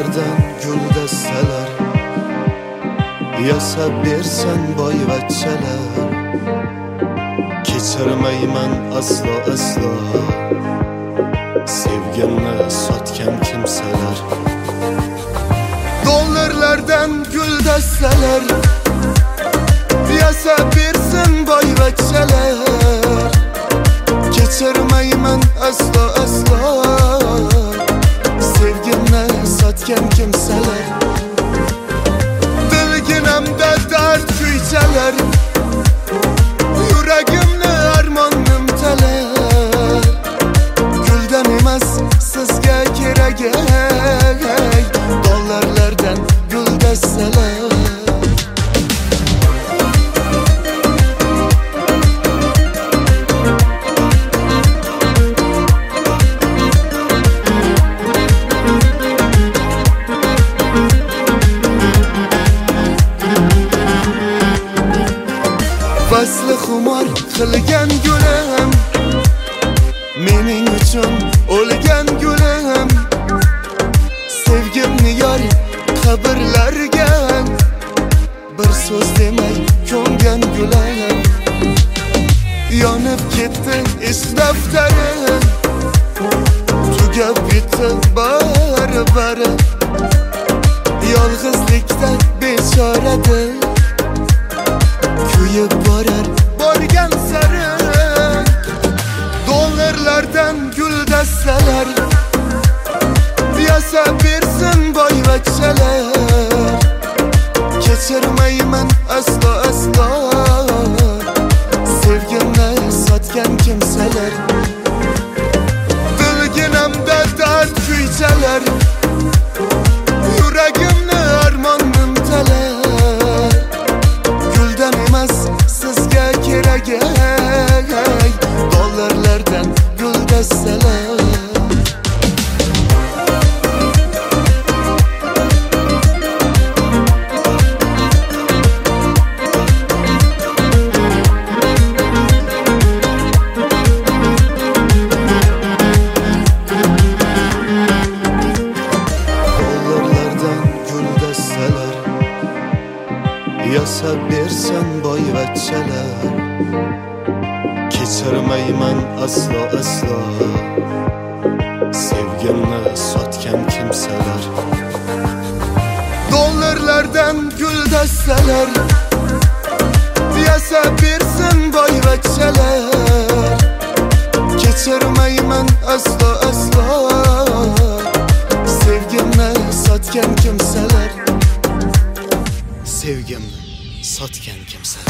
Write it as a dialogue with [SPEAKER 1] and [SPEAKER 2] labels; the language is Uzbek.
[SPEAKER 1] Dağlardan gül desteler, yasab bersan boyvachchalar. Kechirmayman aslo aslo sevgimni sotgan kimsalar. Dollarlardan gül desteler, yasab bersin boyvachchalar. Kechirmayman aslo aslo sevgimni sotgan kimsalar. Dilginamda dard kuychalar, yuragimni armonim talar. Guldan emas sizga kerak ey, dollarlardan gul destalar. Vasli xumor qilgan gulim, mening uchun o'lgan gulim. Sevgimni yor qabrlarga bir so'z demay ko'mgan gulim. Yonib ketdi is daftari, tugab bitdi bari. Yolg'izlikda bechoradir, kuyib borar borgan sari. Dollarlardan gul destalar, yasab bersin boyvachchalar. Kechirmayman aslo aslo sevgimni sotgan kimsalar. Dilginamda dard kuychalar, yuragimni armonim talar. Guldan emas sizga kerak ey, dollarlardan gul destalar. Yasab bersan boyvachchalar. Kechirmayman aslo aslo sevgimni sotgan kimsalar. Dollarlardan gul destalar, yasab bersin boyvachchalar. Kechirmayman aslo aslo sevgimni sotgan kimsalar. Sevgimni sotgan kimsalar.